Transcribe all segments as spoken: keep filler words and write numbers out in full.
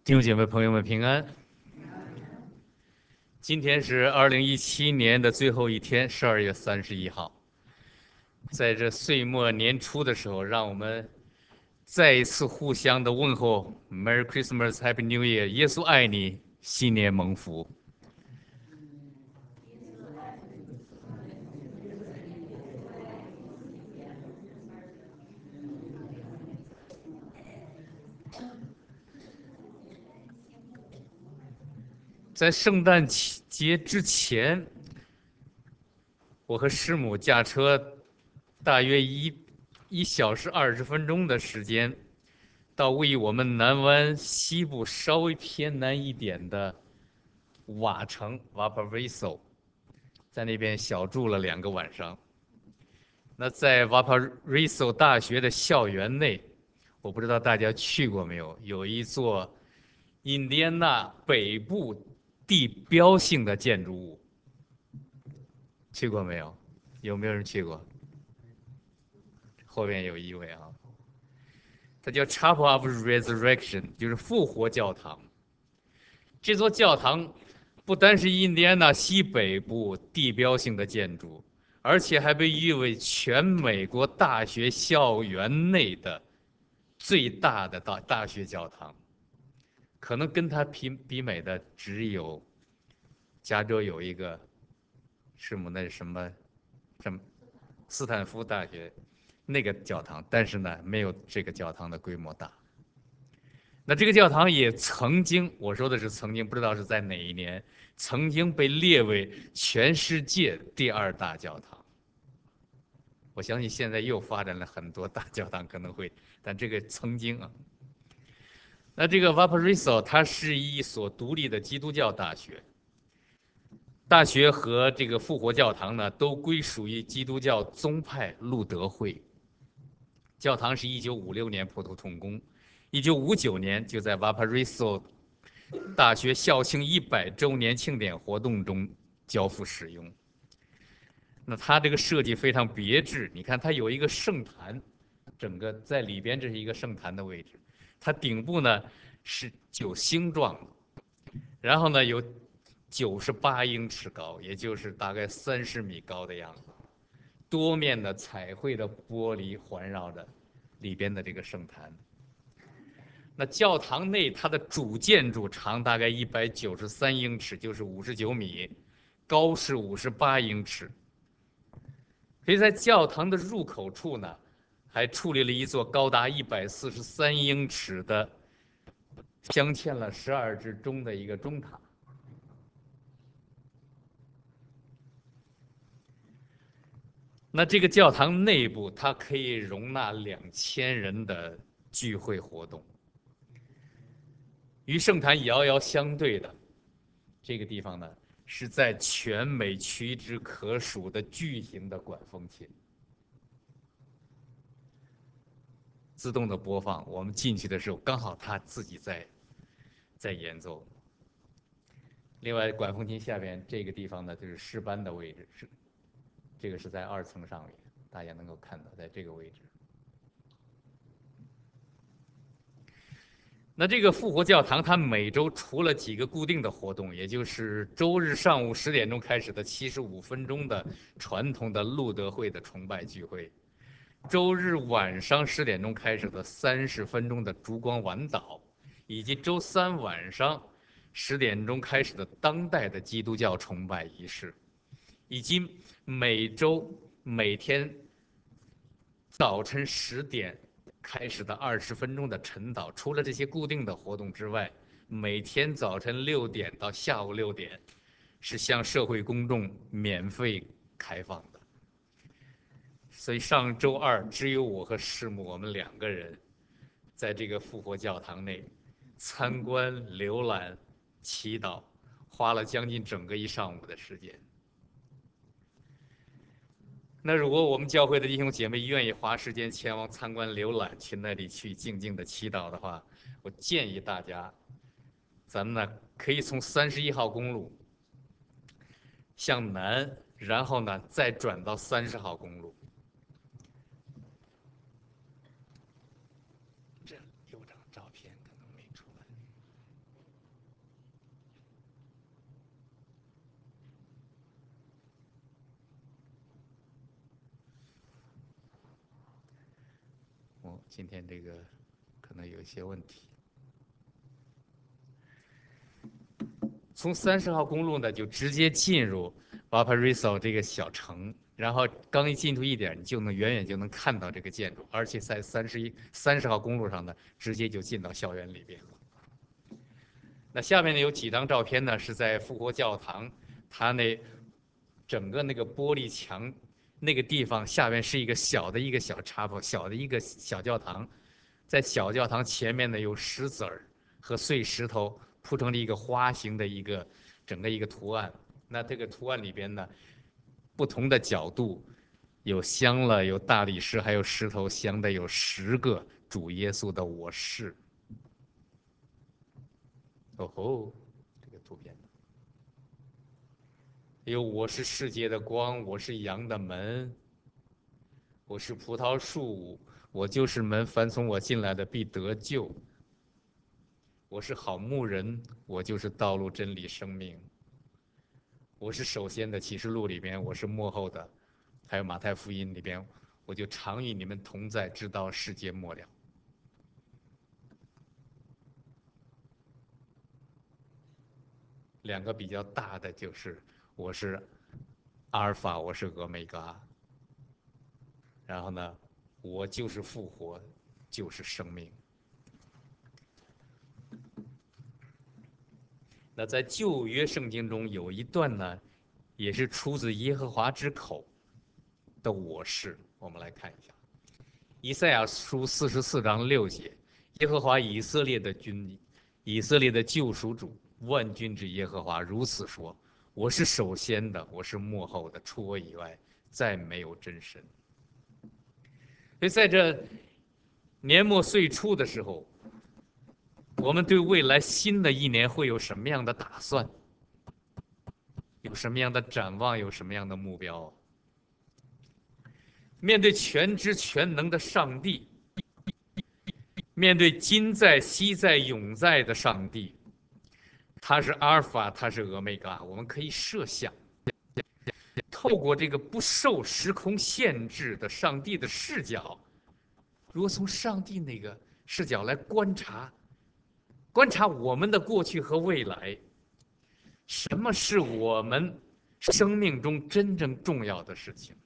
弟兄姐妹朋友们平安。今天是二零一七年的最后一天，十二月三十一号。在这岁末年初的时候，让我们再一次互相的问候 “Merry Christmas, Happy New Year”，耶稣爱你，新年蒙福。在圣诞节之前，我和师母驾车大约一一小时二十分钟的时间，到位于我们南湾西部稍微偏南一点的瓦城 （Valparaiso），在那边小住了两个晚上。那在 Valparaiso 大学的校园内，我不知道大家去过没有，有一座印第安纳北部地标性的建筑物，去过没有？有没有人去过？后边有一位啊，它叫 Chapel of Resurrection，就是复活教堂。这座教堂不单是印第安纳西北部地标性的建筑，而且还被誉为全美国大学校园内的最大的大大学教堂。可能跟它比比美的只有加州有一个是姆那什么什么斯坦福大学那个教堂，但是呢，没有这个教堂的规模大。那这个教堂也曾经，我说的是曾经，不知道是在哪一年，曾经被列为全世界第二大教堂。我相信现在又发展了很多大教堂，可能会，但这个曾经啊，那这个 Valparaiso 它是一所独立的基督教大学，大学和这个复活教堂呢都归属于基督教宗派路德会。教堂是一九五六年破土动工，一九五九年就在 Valparaiso 大学校庆一百周年庆典活动中交付使用。那它这个设计非常别致，你看它有一个圣坛，整个在里边这是一个圣坛的位置，它顶部呢是九星状的，然后呢有九十八英尺高，也就是大概三十米高的样子，多面的彩绘的玻璃环绕着里边的这个圣坛。那教堂内它的主建筑长大概一百九十三英尺，就是五十九米，高是五十八英尺。所以在教堂的入口处呢，还矗立了一座高达一百四十三英尺的、镶嵌了十二只钟的一个钟塔。那这个教堂内部，它可以容纳两千人的聚会活动。与圣坛遥遥相对的这个地方呢，是在全美屈指可数的巨型的管风琴，自动的播放。我们进去的时候，刚好它自己在在演奏。另外，管风琴下边这个地方呢，就是诗班的位置，是这个是在二层上面，大家能够看到，在这个位置。那这个复活教堂，它每周除了几个固定的活动，也就是周日上午十点钟开始的七十五分钟的传统的路德会的崇拜聚会，周日晚上十点钟开始的三十分钟的烛光晚祷，以及周三晚上十点钟开始的当代的基督教崇拜仪式，以及每周每天早晨十点开始的二十分钟的晨祷。除了这些固定的活动之外，每天早晨六点到下午六点是向社会公众免费开放的。所以上周二只有我和师母我们两个人在这个复活教堂内参观、浏览、祈祷，花了将近整个一上午的时间。那如果我们教会的弟兄姐妹愿意花时间前往参观浏览，去那里去静静的祈祷的话，我建议大家，咱们呢可以从三十一号公路向南，然后呢再转到三十号公路。这有张照片可能没出来。 今天这个可能有一些问题。从三十号公路呢，就直接进入 Valparaiso 这个小城，然后刚一进去一点，你就能远远就能看到这个建筑，而且在三十一三十号公路上呢，直接就进到校园里边了。那下面呢有几张照片呢，是在复活教堂，它那整个那个玻璃墙那个地方下面是一个小的一个小插坡，小的一个小教堂，在小教堂前面呢有石子儿和碎石头铺成了一个花形的一个整个一个图案。那这个图案里边呢，不同的角度有镶了有大理石，还有石头镶的有十个主耶稣的我是。哦吼，这个图片。有我是世界的光，我是羊的门，我是葡萄树，我就是门，凡从我进来的必得救。我是好牧人，我就是道路、真理、生命。我是首先的启示录里边，我是幕后的，还有马太福音里边，我就常与你们同在，直到世界末了。两个比较大的就是我是阿尔法，我是俄梅嘎。然后呢，我就是复活，就是生命。那在旧约圣经中有一段呢，也是出自耶和华之口的我是，我们来看一下。以赛亚书四十四章六节，耶和华以色列的君，以色列的救赎主，万军之耶和华如此说：我是首先的，我是幕后的，除我以外再没有真神。所以在这年末岁初的时候，我们对未来新的一年会有什么样的打算？有什么样的展望？有什么样的目标？面对全知全能的上帝，面对今在、昔在、永在的上帝，他是阿尔法，他是俄梅嘎。我们可以设想，透过这个不受时空限制的上帝的视角，如果从上帝那个视角来观察，观察我们的过去和未来，什么是我们生命中真正重要的事情？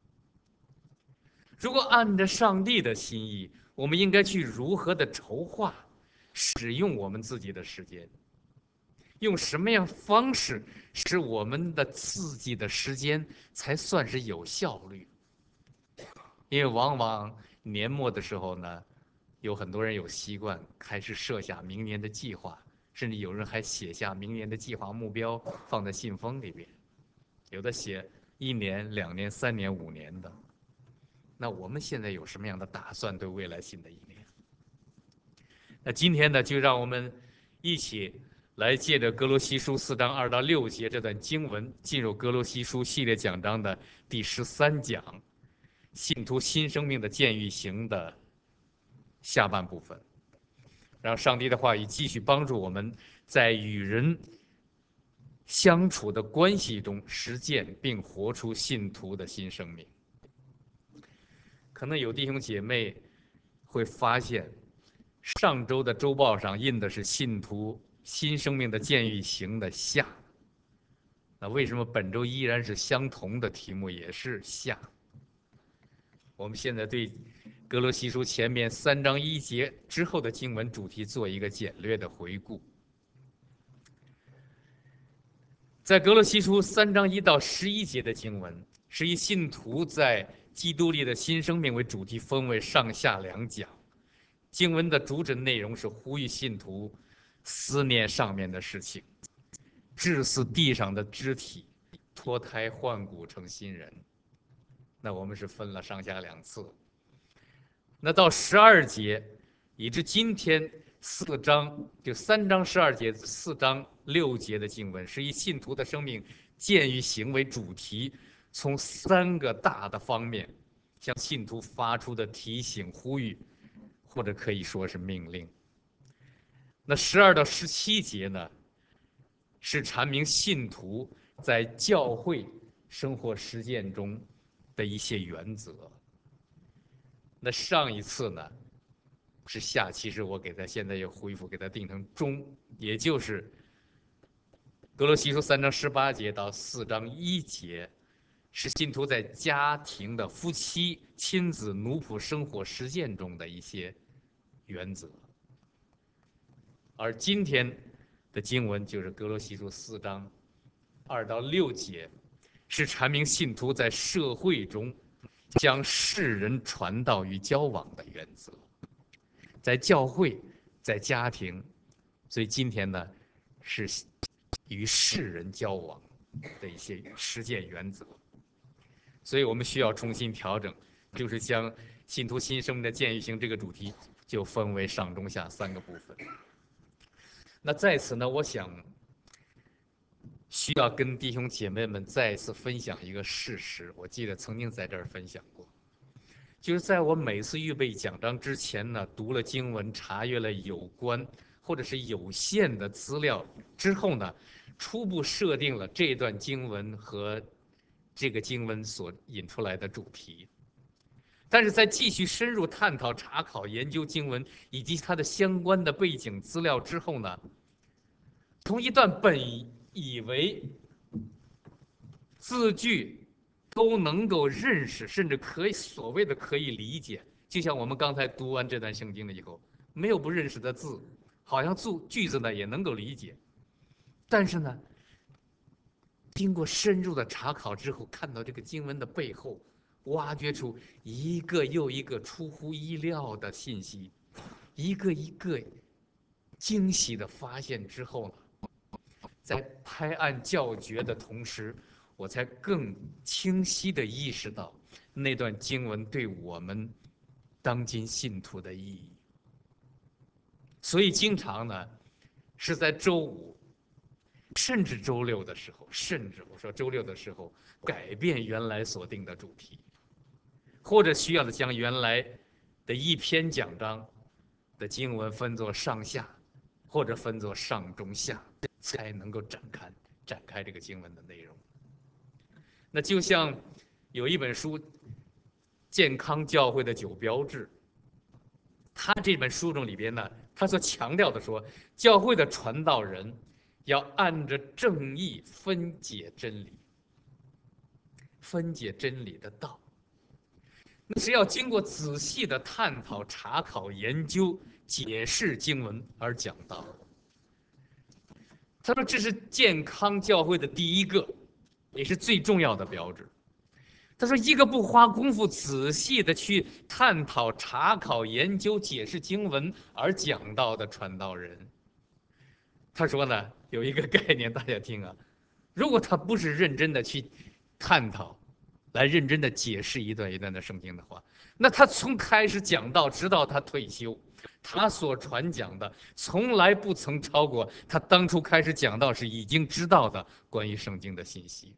如果按着上帝的心意，我们应该去如何的筹划、使用我们自己的时间？用什么样方式使我们的自己的时间才算是有效率？因为往往年末的时候呢，有很多人有习惯开始设下明年的计划，甚至有人还写下明年的计划目标放在信封里边，有的写一年、两年、三年、五年的。那我们现在有什么样的打算对未来新的一年？那今天呢，就让我们一起来借着哥罗西书四章二到六节这段经文，进入哥罗西书系列讲章的第十三讲，信徒新生命的建育型的下半部分。让上帝的话语继续帮助我们在与人相处的关系中实践并活出信徒的新生命。可能有弟兄姐妹会发现，上周的周报上印的是信徒新生命的建育型的下，那为什么本周依然是相同的题目，也是下？我们现在对哥罗西书前面三章一节之后的经文主题做一个简略的回顾。在哥罗西书三章一到十一节的经文，是以信徒在基督里的新生命为主题，分为上下两讲。经文的主旨内容是呼吁信徒思念上面的事情，致死地上的肢体，脱胎换骨成新人。那我们是分了上下两次。那到十二节，以至今天四章就三章十二节、四章六节的经文，是以信徒的生命建于行为主题，从三个大的方面向信徒发出的提醒、呼吁，或者可以说是命令。那十二到十七节呢，是阐明信徒在教会生活实践中的一些原则。那上一次呢， 是下，其实我给它现在又恢复，给它定成中，也就是格罗西书三章十八节到四章一节，是信徒在家庭的夫妻、亲子、奴仆生活实践中的一些原则。而今天的经文就是格罗西书四章二到六节，是阐明信徒在社会中将世人传道与交往的原则，在教会，在家庭，所以今天呢是与世人交往的一些实践原则。所以我们需要重新调整，就是将信徒新生命的建育性这个主题就分为上中下三个部分。那在此呢，我想需要跟弟兄姐妹们再一次分享一个事实，我记得曾经在这儿分享过，就是在我每次预备讲章之前呢，读了经文，查阅了有关或者是有限的资料之后呢，初步设定了这段经文和这个经文所引出来的主题。但是在继续深入探讨、查考、研究经文以及它的相关的背景资料之后呢，从一段本以为字句都能够认识，甚至可以所谓的可以理解，就像我们刚才读完这段圣经了以后，没有不认识的字，好像字句子呢也能够理解，但是呢，经过深入的查考之后，看到这个经文的背后，挖掘出一个又一个出乎意料的信息，一个一个惊喜的发现之后呢，在拍案叫绝的同时，我才更清晰地意识到那段经文对我们当今信徒的意义。所以经常呢，是在周五，甚至周六的时候，甚至我说周六的时候，改变原来所定的主题，或者需要的将原来的一篇讲章的经文分作上下，或者分作上中下，才能够展开展开这个经文的内容。那就像有一本书《健康教会的九标志》，他这本书中里边呢，他所强调的说，教会的传道人要按着正义分解真理，分解真理的道，那是要经过仔细的探讨、查考、研究、解释经文而讲道。他说这是健康教会的第一个，也是最重要的标志。他说一个不花功夫仔细的去探讨、查考、研究、解释经文而讲道的传道人，他说呢，有一个概念大家听啊，如果他不是认真的去探讨，来认真的解释一段一段的圣经的话，那他从开始讲道直到他退休，他所传讲的从来不曾超过他当初开始讲道时已经知道的关于圣经的信息。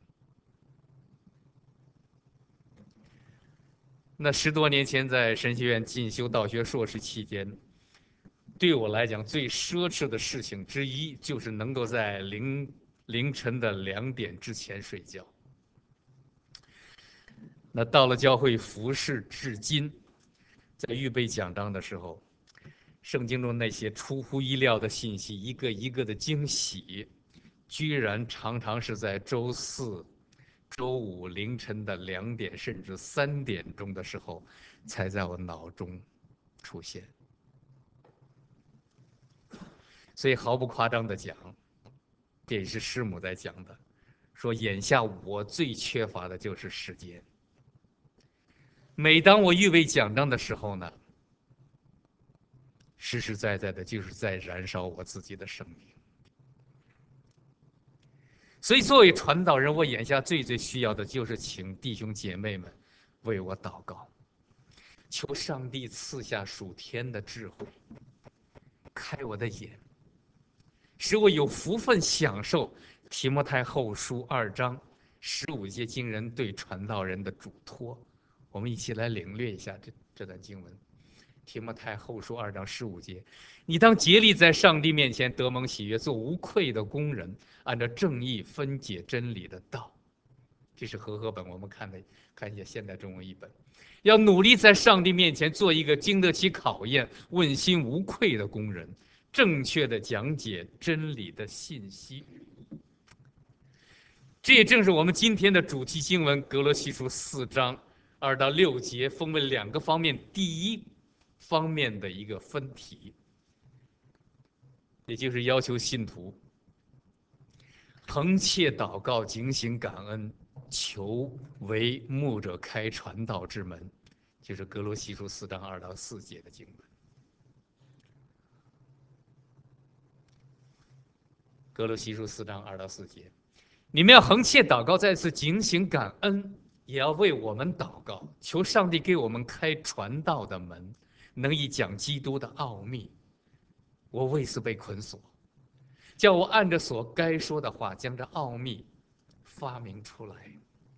那十多年前在神学院进修道学硕士期间，对我来讲最奢侈的事情之一，就是能够在凌凌晨的两点之前睡觉。那到了教会服侍至今，在预备讲章的时候，圣经中那些出乎意料的信息，一个一个的惊喜，居然常常是在周四、周五凌晨的两点甚至三点钟的时候，才在我脑中出现。所以毫不夸张的讲，这也是师母在讲的，说眼下我最缺乏的就是时间。每当我预备讲章的时候呢，实实在在的就是在燃烧我自己的生命。所以作为传道人，我眼下最最需要的就是请弟兄姐妹们为我祷告，求上帝赐下属天的智慧，开我的眼，使我有福分享受提摩太后书二章十五节经人对传道人的嘱托。我们一起来领略一下这这段经文。提摩太后书二章十五节，你当竭力在上帝面前得蒙喜悦，做无愧的工人，按照正义分解真理的道。 这是和合本，我们看的看一下现代中文译本。要努力在上帝面前做一个经得起考验、问心无愧的工人，正确的讲解真理的信息。这也正是我们今天的主题经文《格罗西书》四章二到六节分为两个方面，第一方面的一个分题，也就是要求信徒恒切祷告、警醒感恩，求为牧者开传道之门，就是《格罗西书》四章二到四节的经文。格罗西书四章二到四节，你们要恒切祷告，再次警醒感恩，也要为我们祷告，求上帝给我们开传道的门，能以讲基督的奥秘。我为此被捆锁，叫我按着所该说的话，将这奥秘发明出来。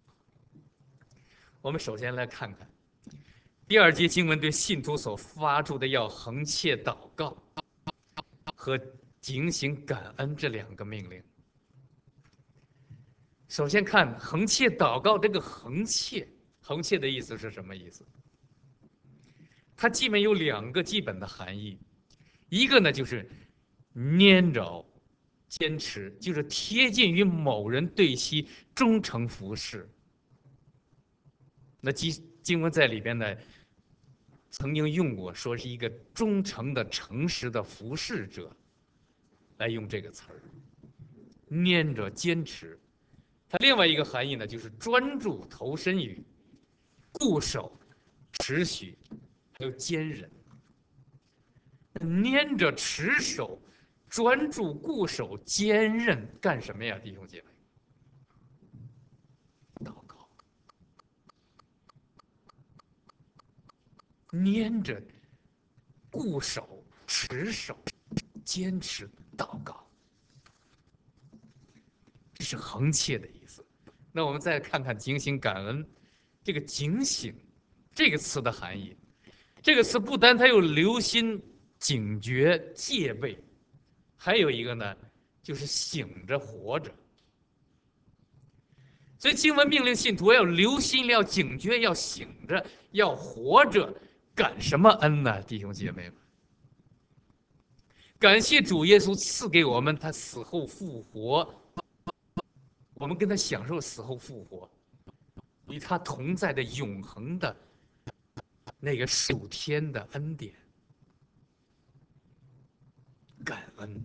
我们首先来看看第二节经文对信徒所发出的要恒切祷告和警醒感恩这两个命令。首先看恒切祷告，这个恒切，恒切的意思是什么意思？它基本有两个基本的含义，一个呢就是粘着、坚持，就是贴近于某人对其忠诚服侍。那经经文在里边呢，曾经用过说是一个忠诚的、诚实的服侍者，来用这个词儿，粘着、坚持。它另外一个含义呢，就是专注投身于、固守、持续，还有坚忍。粘着、持守、专注、固守、坚韧，干什么呀，弟兄姐妹？祷告。粘着、固守、持守、坚持、祷告，这是恒切的意思。那我们再看看警醒感恩，这个警醒这个词的含义。这个词不单它有留心、警觉、戒备，还有一个呢，就是醒着活着。所以经文命令信徒要留心、要警觉、要醒着、要活着，感什么恩呢？弟兄姐妹们，感谢主耶稣赐给我们他死后复活，我们跟他享受死后复活，与他同在的永恒的那个属天的恩典，感恩。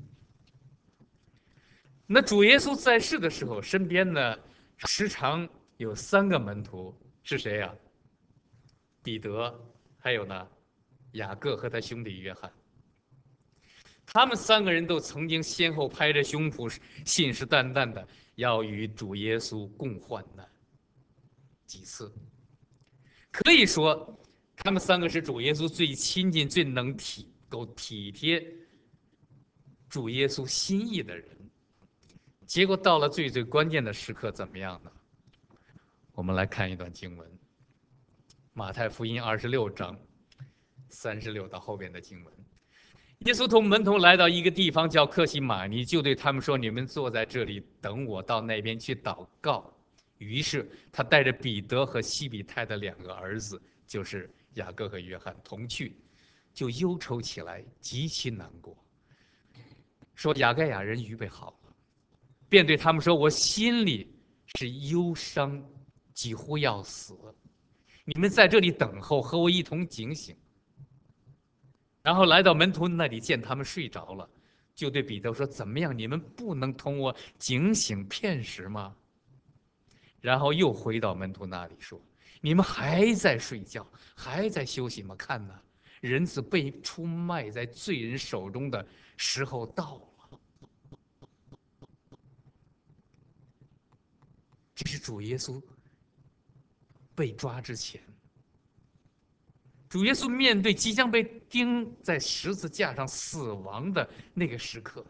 那主耶稣在世的时候，身边呢时常有三个门徒，是谁呀？彼得，还有呢雅各和他兄弟约翰。他们三个人都曾经先后拍着胸脯，信誓旦旦的要与主耶稣共患难几次。可以说，他们三个是主耶稣最亲近、最能体够体贴主耶稣心意的人。结果到了最最关键的时刻，怎么样呢？我们来看一段经文，马太福音二十六章三十六到后边的经文。耶稣同门徒来到一个地方叫客西马尼，就对他们说：“你们坐在这里，等我到那边去祷告。”于是他带着彼得和西比泰的两个儿子，就是雅各和约翰同去，就忧愁起来，极其难过，说雅盖亚人预备好了，便对他们说：“我心里是忧伤，几乎要死。你们在这里等候，和我一同警醒。”然后来到门徒那里，见他们睡着了，就对彼得说：“怎么样？你们不能同我警醒片时吗？”然后又回到门徒那里说：“你们还在睡觉，还在休息吗？看哪，人子被出卖在罪人手中的时候到了。”这是主耶稣被抓之前，主耶稣面对即将被钉在十字架上死亡的那个时刻，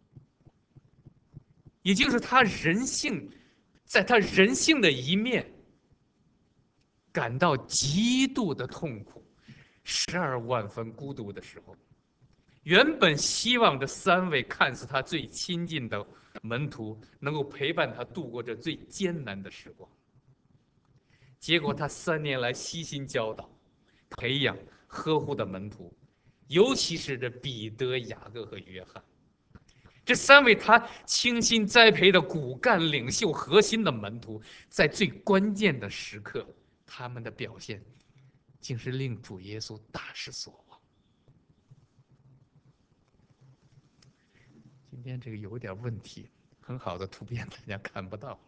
也就是他人性，在他人性的一面感到极度的痛苦，十二万分孤独的时候，原本希望这三位看似他最亲近的门徒能够陪伴他度过这最艰难的时光， 结果他三年来悉心教导、培养、呵护的门徒，尤其是这彼得、雅各和约翰，这三位他倾心栽培的骨干领袖、核心的门徒，在最关键的时刻，他们的表现竟是令主耶稣大失所望。今天这个有点问题，很好的图片大家看不到。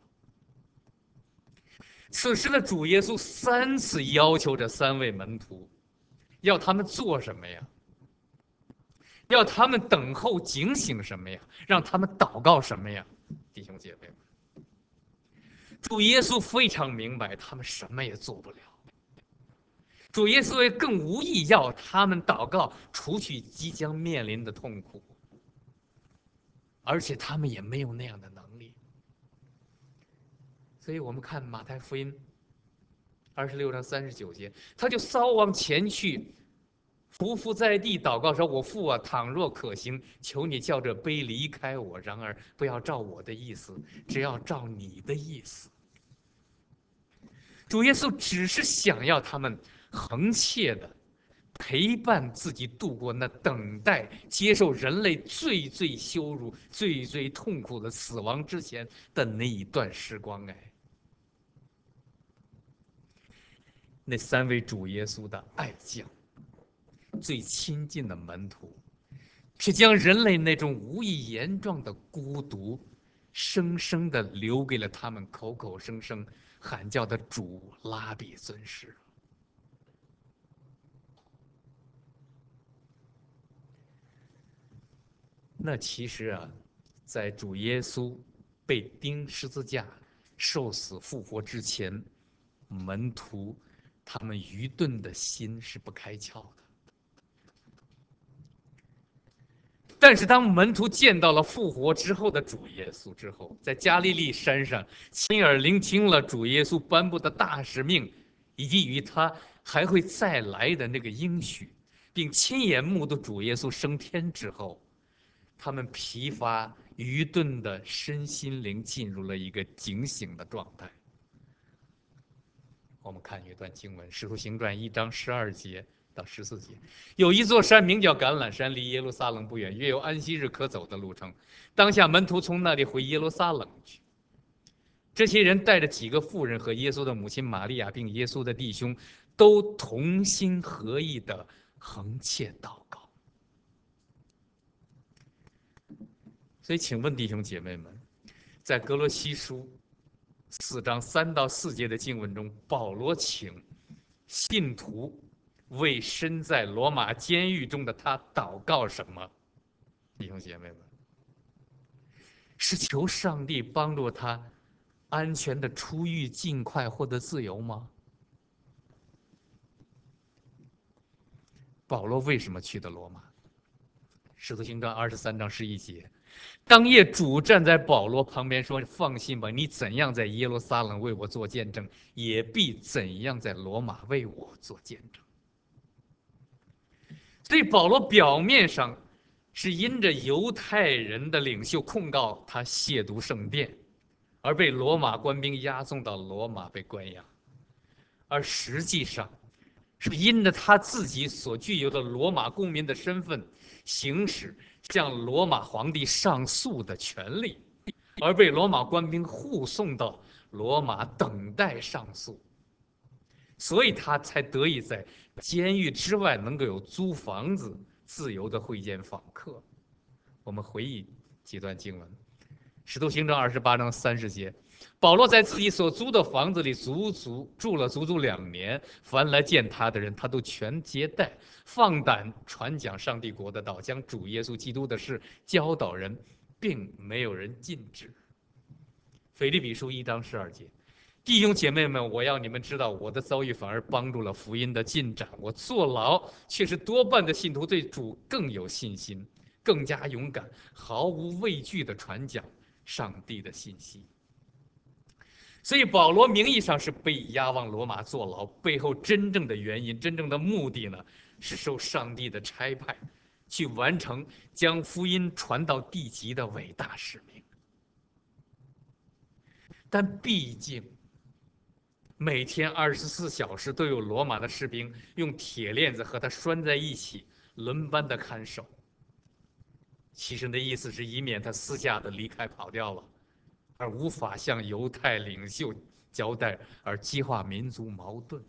此时的主耶稣三次要求这三位门徒，要他们做什么呀？要他们等候警醒什么呀？让他们祷告什么呀？弟兄姐妹们，主耶稣非常明白，他们什么也做不了。主耶稣也更无意要他们祷告，除去即将面临的痛苦，而且他们也没有那样的能力。所以我们看马太福音二十六章三十九节，他就稍往前去，匍匐在地祷告说：“我父啊，倘若可行，求你叫这杯离开我，然而不要照我的意思，只要照你的意思。”主耶稣只是想要他们恒切的陪伴自己度过那等待接受人类最最羞辱、最最痛苦的死亡之前的那一段时光。哎，那三位主耶稣的爱将，最亲近的门徒，却将人类那种无以言状的孤独，生生的留给了他们口口声声喊叫的主拉比尊师。那其实啊，在主耶稣被钉十字架、受死复活之前，门徒他们愚钝的心是不开窍的。但是当门徒见到了复活之后的主耶稣之后，在加利利山上亲耳聆听了主耶稣颁布的大使命，以及与他还会再来的那个应许，并亲眼目睹主耶稣升天之后，他们疲乏愚钝的身心灵进入了一个警醒的状态。我们看一段经文，《使徒行传》一章十二节到十四节，有一座山名叫橄榄山，离耶路撒冷不远，约有安息日可走的路程。当下门徒从那里回耶路撒冷去。这些人带着几个妇人和耶稣的母亲玛利亚，并耶稣的弟兄，都同心合意的恒切祷告。所以，请问弟兄姐妹们，在哥罗西书四章三到四节的经文中，保罗请信徒为身在罗马监狱中的他祷告什么？弟兄姐妹们，是求上帝帮助他安全的出狱，尽快获得自由吗？保罗为什么去的罗马？使徒行传二十三章十一节，当夜主站在保罗旁边说：“放心吧，你怎样在耶路撒冷为我做见证，也必怎样在罗马为我做见证。”所以保罗表面上是因着犹太人的领袖控告他亵渎圣殿，而被罗马官兵押送到罗马被关押，而实际上是因着他自己所具有的罗马公民的身份，行使向罗马皇帝上诉的权利，而被罗马官兵护送到罗马等待上诉，所以他才得以在监狱之外能够有租房子，自由的会见访客。我们回忆几段经文，《使徒行传》二十八章三十节，保罗在自己所租的房子里足足住了足足两年，凡来见他的人，他都全接待，放胆传讲上帝国的道，将主耶稣基督的事教导人，并没有人禁止。腓立比书一章十二节，弟兄姐妹们，我要你们知道，我的遭遇反而帮助了福音的进展。我坐牢，却是多半的信徒对主更有信心，更加勇敢，毫无畏惧地传讲上帝的信息。所以保罗名义上是被押往罗马坐牢，背后真正的原因、真正的目的呢，是受上帝的差派，去完成将福音传到地极的伟大使命。但毕竟每天二十四小时都有罗马的士兵用铁链子和他拴在一起，轮班的看守。其实的意思是以免他私下的离开跑掉了，而无法向犹太领袖交代，而激化民族矛盾。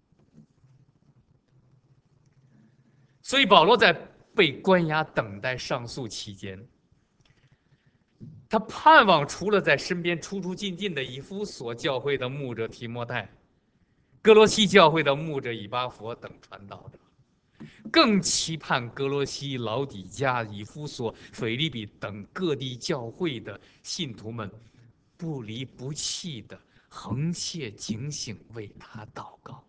所以保罗在被关押等待上诉期间，他盼望除了在身边出出进进的以弗所教会的牧者提摩太、哥罗西教会的牧者以巴弗等传道者，更期盼哥罗西、老底嘉、以弗所、腓立比等各地教会的信徒们不离不弃的横切警醒，为他祷告，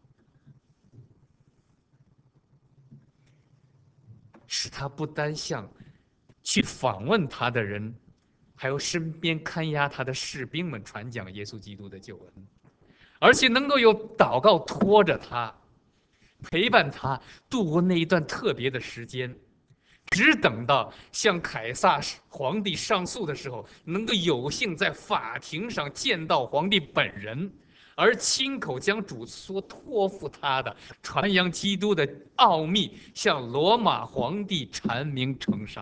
使他不单向去访问他的人，还有身边看押他的士兵们传讲耶稣基督的救恩，而且能够有祷告拖着他，陪伴他度过那一段特别的时间，只等到向凯撒皇帝上诉的时候，能够有幸在法庭上见到皇帝本人，而亲口将主所托付他的传扬基督的奥秘向罗马皇帝阐明呈上，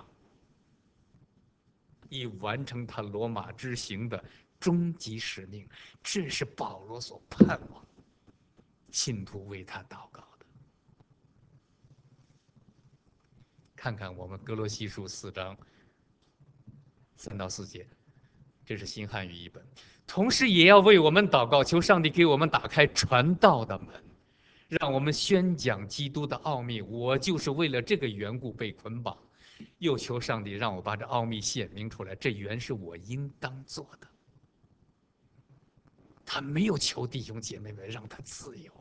以完成他罗马之行的终极使命。这是保罗所盼望信徒为他祷告的。看看我们哥罗西书四章三到四节，这是新汉语译本。同时也要为我们祷告，求上帝给我们打开传道的门，让我们宣讲基督的奥秘。我就是为了这个缘故被捆绑，又求上帝让我把这奥秘显明出来，这原是我应当做的。他没有求弟兄姐妹们让他自由。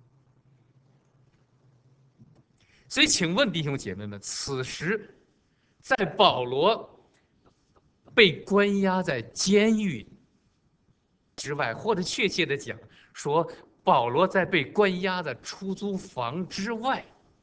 所以请问弟兄姐妹们，此时在保罗被关押在监狱之外，或者确切的讲，说保罗在被关押的出租房之外，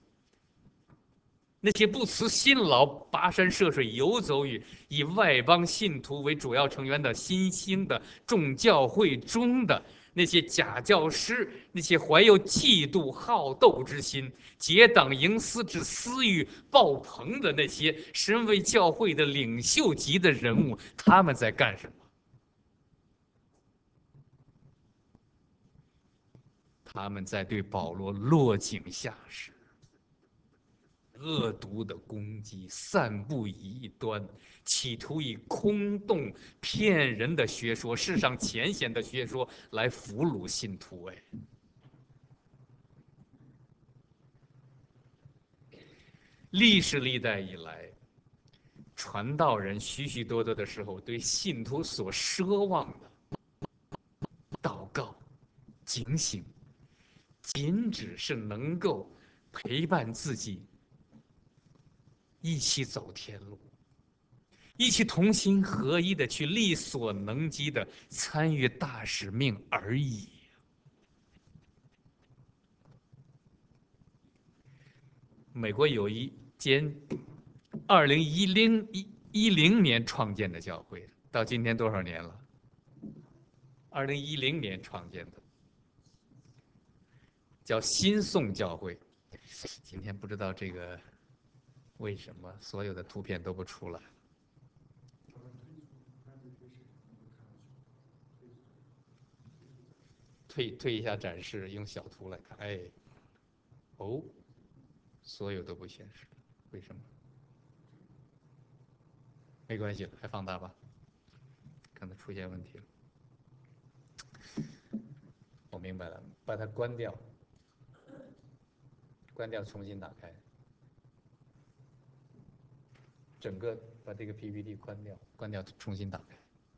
那些不辞辛劳、跋山涉水游走于以外邦信徒为主要成员的新兴的众教会中的那些假教师，那些怀有嫉妒、好斗之心、结党营私之私欲爆棚的那些身为教会的领袖级的人物，他们在干什么？他们在对保罗落井下石，恶毒的攻击，散布异端，企图以空洞骗人的学说、世上浅显的学说来俘虏信徒。哎，历史历代以来，传道人许许多多的时候，对信徒所奢望的祷告、警醒，仅只是能够陪伴自己一起走天路，一起同心合一的去力所能及的参与大使命而已。美国有一间二零一零一一零年创建的教会，到今天多少年了？二零一零年创建的，叫新宋教会。今天不知道这个为什么所有的图片都不出来。退退一下展示，用小图来看。哎，哦，所有都不显示，为什么？没关系，还放大吧，可能出现问题了。我明白了，把它关掉，关掉，重新打开，整个把这个 P P T 关掉，关掉，重新打开。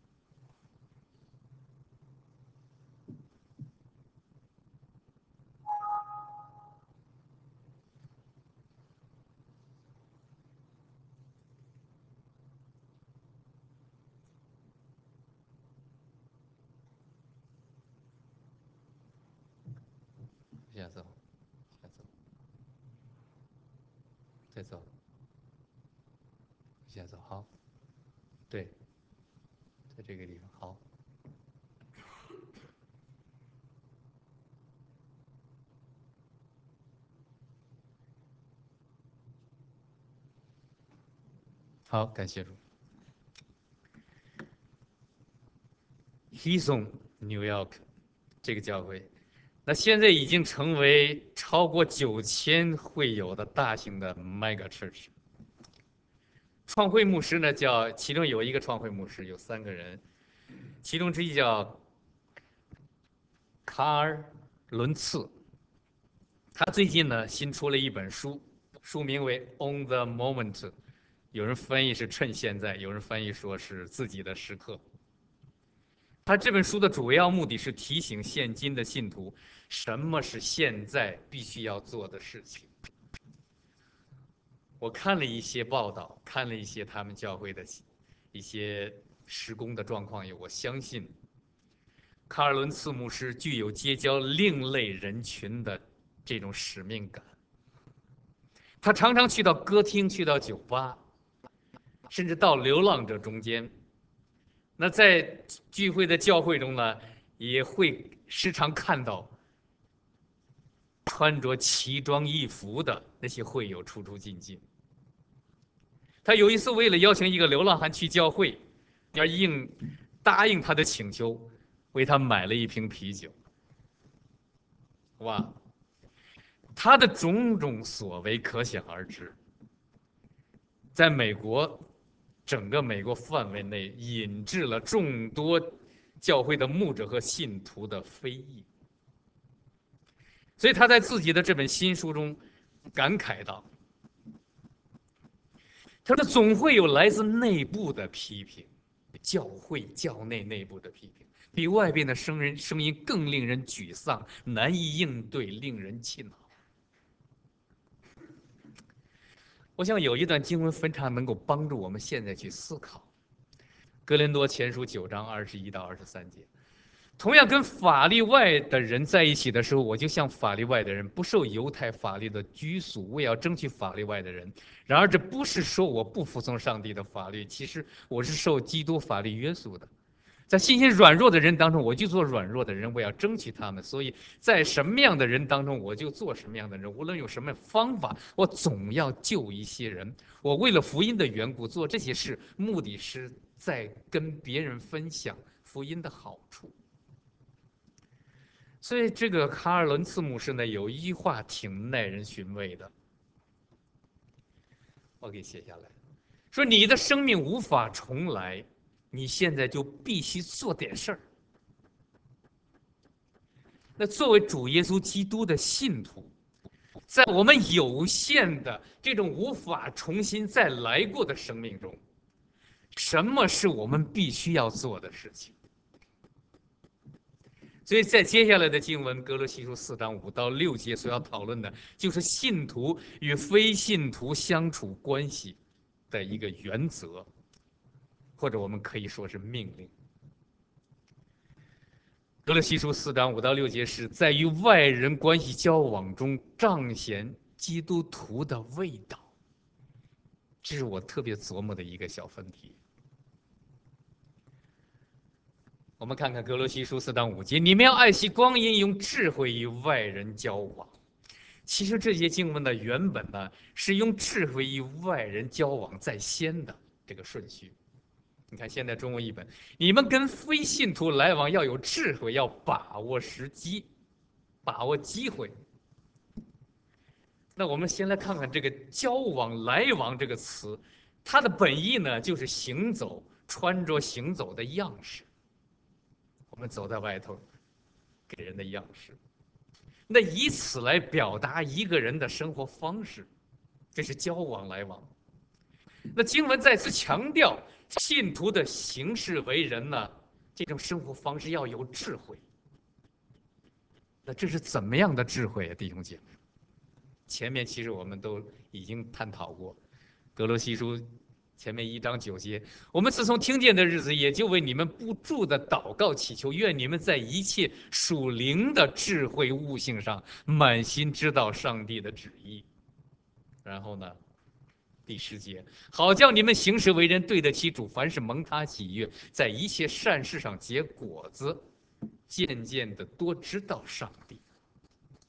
往下走，下走，再走，往下走，好，对，在这个地方，好。 好，感谢主。Hillsong New York 这个教会，那现在已经成为超过九千会友的大型的 Mega Church。创会牧师呢叫，其中有一个创会牧师，有三个人，其中之一叫卡尔伦茨，他最近呢新出了一本书，书名为《On the Moment》，有人翻译是趁现在，有人翻译说是自己的时刻。他这本书的主要目的是提醒现今的信徒，什么是现在必须要做的事情。我看了一些报道，看了一些他们教会的一些施工的状况，我相信卡尔伦茨牧师具有结交另类人群的这种使命感。他常常去到歌厅，去到酒吧，甚至到流浪者中间。那在聚会的教会中呢，也会时常看到穿着奇装异服的那些会友出出进进。他有一次为了邀请一个流浪汉去教会，而应答应他的请求，为他买了一瓶啤酒。哇，他的种种所为可想而知。在美国，整个美国范围内引致了众多教会的牧者和信徒的非议。所以他在自己的这本新书中感慨道：“他说总会有来自内部的批评，教会教内内部的批评，比外边的声人声音更令人沮丧，难以应对，令人气恼。”我想有一段经文非常能够帮助我们现在去思考，《哥林多前书》九章二十一到二十三节。同样跟法律外的人在一起的时候，我就像法律外的人，不受犹太法律的拘束，我也要争取法律外的人。然而，这不是说我不服从上帝的法律，其实我是受基督法律约束的。在信心软弱的人当中，我就做软弱的人，我要争取他们。所以在什么样的人当中，我就做什么样的人。无论用什么方法，我总要救一些人。我为了福音的缘故做这些事，目的是在跟别人分享福音的好处。所以这个卡尔伦茨牧师呢，有一句话挺耐人寻味的，我给写下来，说你的生命无法重来，你现在就必须做点事儿。那作为主耶稣基督的信徒，在我们有限的这种无法重新再来过的生命中，什么是我们必须要做的事情？所以在接下来的经文，哥罗西书四章五到六节所要讨论的，就是信徒与非信徒相处关系的一个原则，或者我们可以说是命令。哥罗西书四章五到六节是在与外人关系交往中彰显基督徒的味道，这是我特别琢磨的一个小分题。我们看看哥罗西书四章五节，你们要爱惜光阴，用智慧与外人交往。其实这些经文的原本呢，是用智慧与外人交往在先的这个顺序。你看现在中文译本，你们跟非信徒来往要有智慧，要把握时机，把握机会。那我们先来看看这个“交往”“来往”这个词，它的本意呢，就是行走、穿着行走的样式。我们走在外头，给人的样式。那以此来表达一个人的生活方式，这是交往来往。那经文再次强调，信徒的行事为人呢，这种生活方式要有智慧。那这是怎么样的智慧啊，弟兄姐妹？前面其实我们都已经探讨过，格罗西书前面一章九节，我们自从听见的日子，也就为你们不住的祷告祈求，愿你们在一切属灵的智慧悟性上，满心知道上帝的旨意。然后呢，第十节，好叫你们行事为人对得起主，凡是蒙他喜悦，在一切善事上结果子，渐渐的多知道上帝。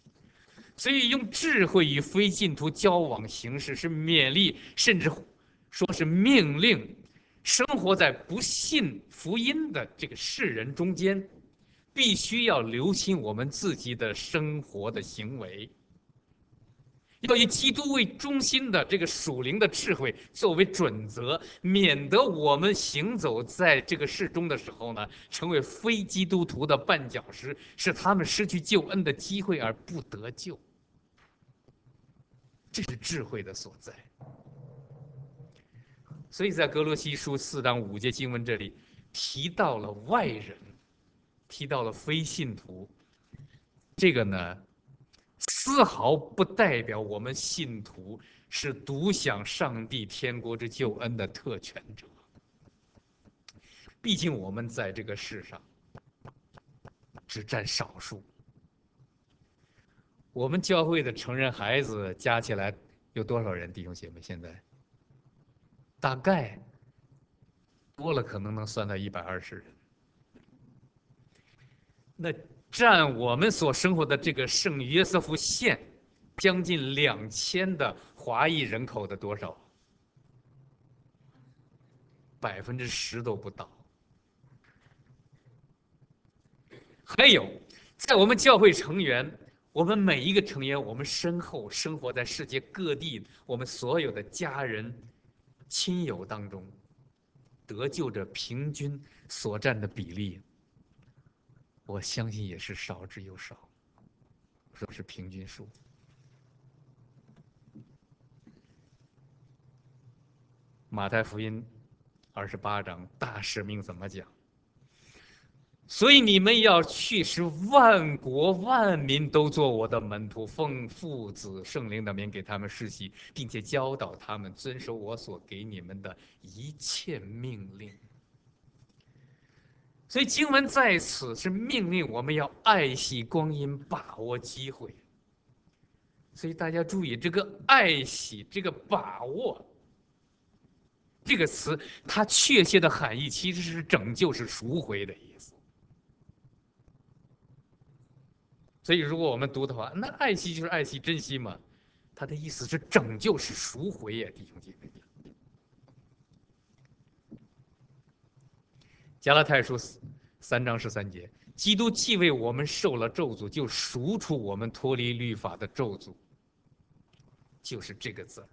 所以用智慧与非信徒交往行事，是勉励甚至说是命令生活在不信福音的这个世人中间，必须要留心我们自己的生活的行为，要以基督为中心的这个属灵的智慧作为准则，免得我们行走在这个世中的时候呢，成为非基督徒的绊脚石，使他们失去救恩的机会而不得救。这是智慧的所在。所以在哥罗西书四章五节经文这里提到了外人，提到了非信徒，这个呢，丝毫不代表我们信徒是独享上帝天国之救恩的特权者。毕竟我们在这个世上只占少数。我们教会的成人孩子加起来有多少人？弟兄姐妹，现在大概多了，可能能算到一百二十人。那占我们所生活的这个圣约瑟夫县将近两千的华裔人口的多少？百分之十都不到。还有，在我们教会成员，我们每一个成员，我们身后生活在世界各地，我们所有的家人、亲友当中，得救者平均所占的比例，我相信也是少之又少，说是平均数。马太福音二十八章大使命怎么讲？所以你们要去，使万国万民都做我的门徒，奉父子圣灵的名给他们施洗，并且教导他们遵守我所给你们的一切命令。所以经文在此是命令我们要爱惜光阴，把握机会。所以大家注意，这个爱惜，这个把握，这个词它确切的含义其实是拯救，是赎回的意思。所以，如果我们读的话，那爱惜就是爱惜、珍惜嘛。他的意思是拯救，是赎回呀，弟兄姐妹。加拉太书三章十三节，基督既为我们受了咒诅，就赎出我们脱离律法的咒诅，就是这个字。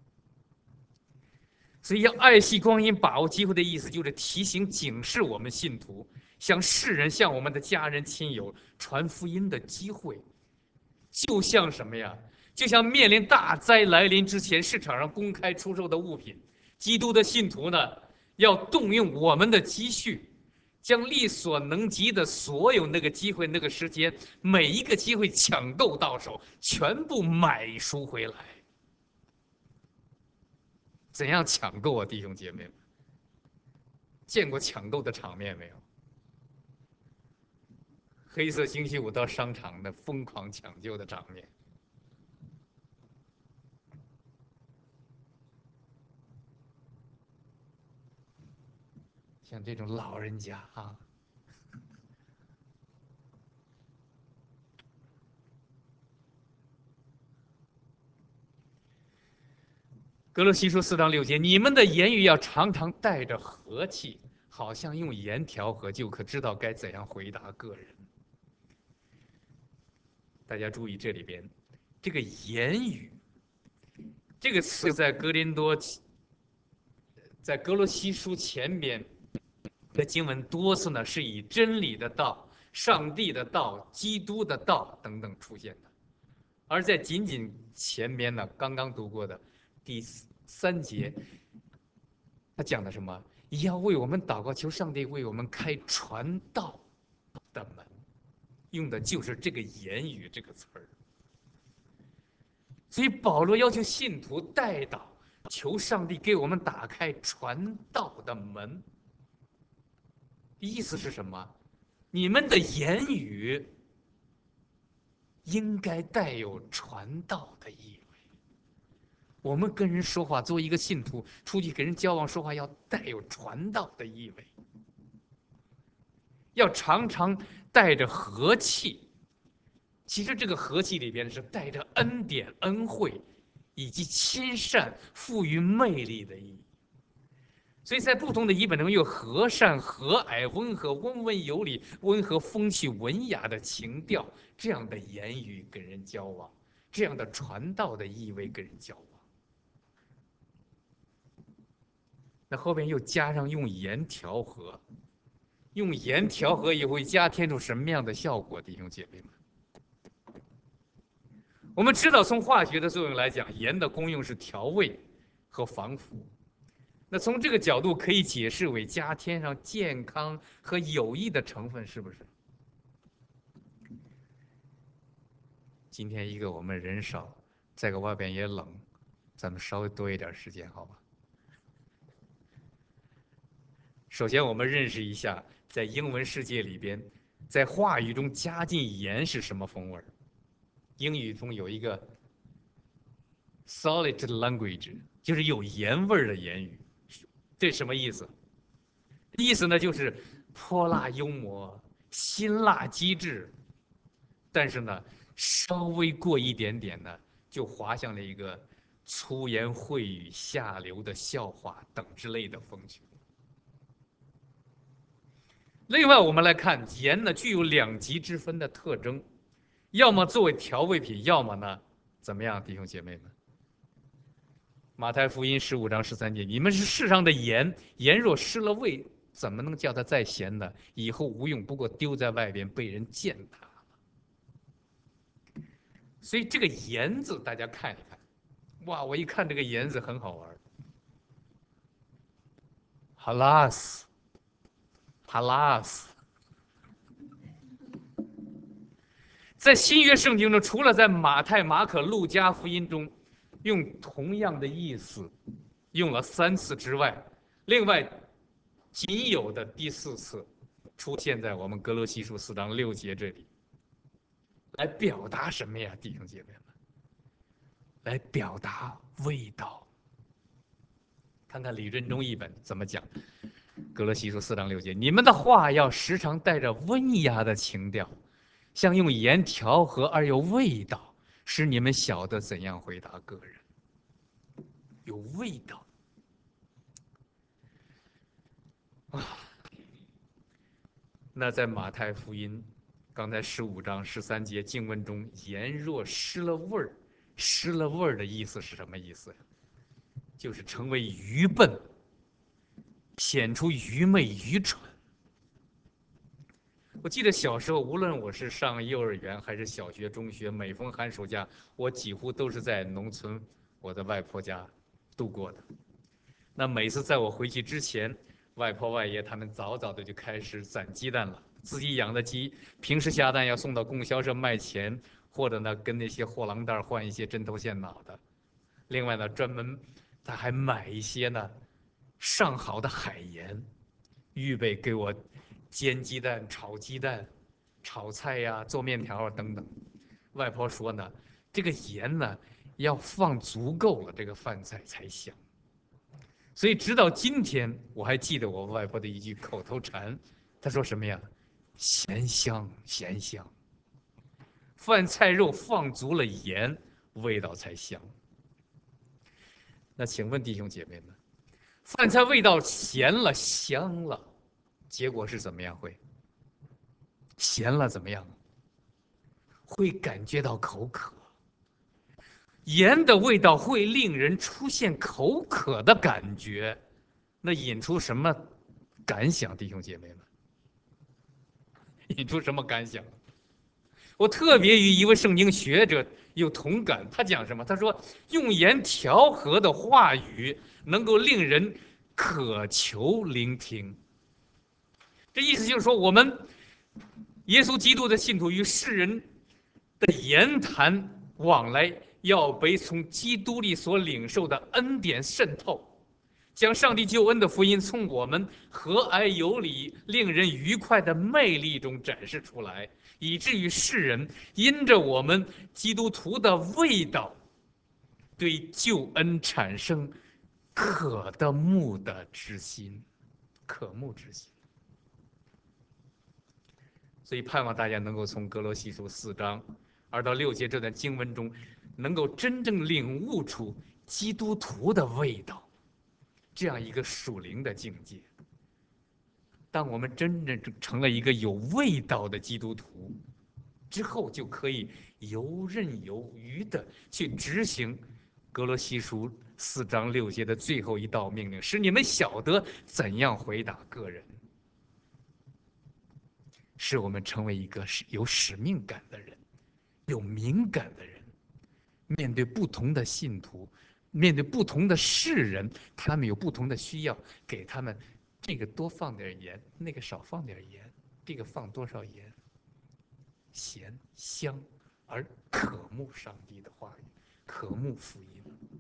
所以，要爱惜光阴、把握机会的意思，就是提醒、警示我们信徒，向世人、向我们的家人、亲友传福音的机会。就像什么呀？就像面临大灾来临之前，市场上公开出售的物品，基督的信徒呢，要动用我们的积蓄，将力所能及的所有那个机会、那个时间，每一个机会抢购到手，全部买赎回来。怎样抢购啊，弟兄姐妹们？见过抢购的场面没有？黑色星期五到商场的疯狂抢救的场面。像这种老人家啊，哥罗西书四章六节，你们的言语要常常带着和气，好像用盐调和，就可知道该怎样回答个人。大家注意这里边，这个言语这个词在哥林多，在哥罗西书前边的经文多次呢是以真理的道、上帝的道、基督的道等等出现的，而在仅仅前边呢刚刚读过的第三节，他讲的什么？要为我们祷告，求上帝为我们开传道的门，用的就是这个言语这个词儿。所以保罗要求信徒代祷，求上帝给我们打开传道的门。意思是什么？你们的言语应该带有传道的意味。我们跟人说话，作为一个信徒，出去跟人交往说话，要带有传道的意味，要常常带着和气。其实这个和气里边是带着恩典、恩惠以及亲善、赋予魅力的意义。 所以在不同的译本中有和善、和蔼、温和、温文有礼、温和、风趣、文雅的情调，这样的言语跟人交往，这样的传道的意味跟人交往。那后边又加上用盐调和，用盐调和也会加添出什么样的效果？弟兄姐妹们，我们知道从化学的作用来讲，盐的功用是调味和防腐。那从这个角度可以解释为加添上健康和有益的成分，是不是？今天一个我们人少，在个外边也冷，咱们稍微多一点时间，好吧？首先，我们认识一下，在英文世界里边，在话语中加进盐是什么风味？英语中有一个 solid language， 就是有盐味的言语。这什么意思？意思呢就是泼辣幽默、辛辣机智，但是呢，稍微过一点点呢，就滑向了一个粗言秽语、下流的笑话等之类的风趣。另外，我们来看盐呢，具有两极之分的特征，要么作为调味品，要么呢，怎么样，弟兄姐妹们？马太福音十五章十三节，你们是世上的盐，盐若失了味，怎么能叫它再咸呢？以后无用，不过丢在外边，被人践踏。所以这个盐字，大家看一看，哇，我一看这个盐字很好玩 ，halas，halas。在新约圣经中，除了在马太、马可、路加福音中用同样的意思用了三次之外，另外仅有的第四次出现在我们哥罗西书四章六节这里，来表达什么呀，弟兄姐妹们？来表达味道。看看李润中译本怎么讲。哥罗西书四章六节，你们的话要时常带着温雅的情调，像用盐调和而有味道，使你们晓得怎样回答个人。有味道啊！那在马太福音，刚才十五章十三节经文中，盐若失了味儿，失了味儿的意思是什么意思呀？就是成为愚笨，显出愚昧、愚蠢。我记得小时候，无论我是上幼儿园还是小学、中学，每逢寒暑假，我几乎都是在农村我的外婆家度过的。那每次在我回去之前，外婆外爷他们早早的就开始攒鸡蛋了。自己养的鸡，平时下蛋要送到供销社卖钱，或者呢跟那些货郎担换一些针头线脑的。另外呢，专门他还买一些呢上好的海盐，预备给我煎鸡蛋、炒鸡蛋、炒菜呀、做面条啊等等。外婆说呢，这个盐呢要放足够了，这个饭菜才香。所以直到今天，我还记得我外婆的一句口头禅，她说什么呀？咸香，咸香。饭菜肉放足了盐，味道才香。那请问弟兄姐妹们，饭菜味道咸了、香了，结果是怎么样？会咸了怎么样？会感觉到口渴。盐的味道会令人出现口渴的感觉，那引出什么感想，弟兄姐妹们？引出什么感想？我特别与一位圣经学者有同感，他讲什么？他说，用盐调和的话语能够令人渴求聆听。这意思就是说，我们耶稣基督的信徒与世人的言谈往来，要被从基督里所领受的恩典渗透，将上帝救恩的福音从我们和蔼有礼、令人愉快的魅力中展示出来，以至于世人因着我们基督徒的味道，对救恩产生渴的慕的之心，渴慕之心。所以盼望大家能够从哥罗西书四章二到六节这段经文中，能够真正领悟出基督徒的味道。 这样一个属灵的境界。当我们真正成了一个有味道的基督徒之后，就可以游刃有余的去执行哥罗西书四章六节的最后一道命令，使你们晓得怎样回答个人，使我们成为一个有使命感的人，有敏感的人。面对不同的信徒，面对不同的世人，他们有不同的需要，给他们这个多放点盐，那个少放点盐，这个放多少盐，咸香而渴慕上帝的话语，渴慕福音。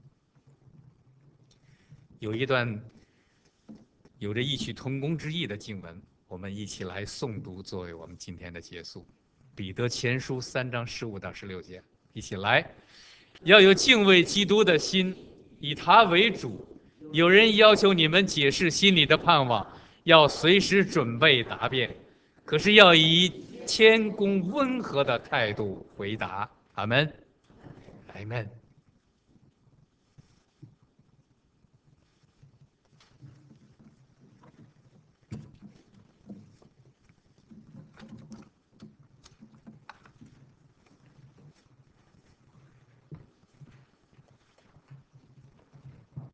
有一段有着异曲同工之意的经文，我们一起来诵读，作为我们今天的结束。彼得前书三章十五到十六节，一起来。要有敬畏基督的心，以他为主。有人要求你们解释心里的盼望，要随时准备答辩，可是要以谦恭温和的态度回答。阿门，阿门。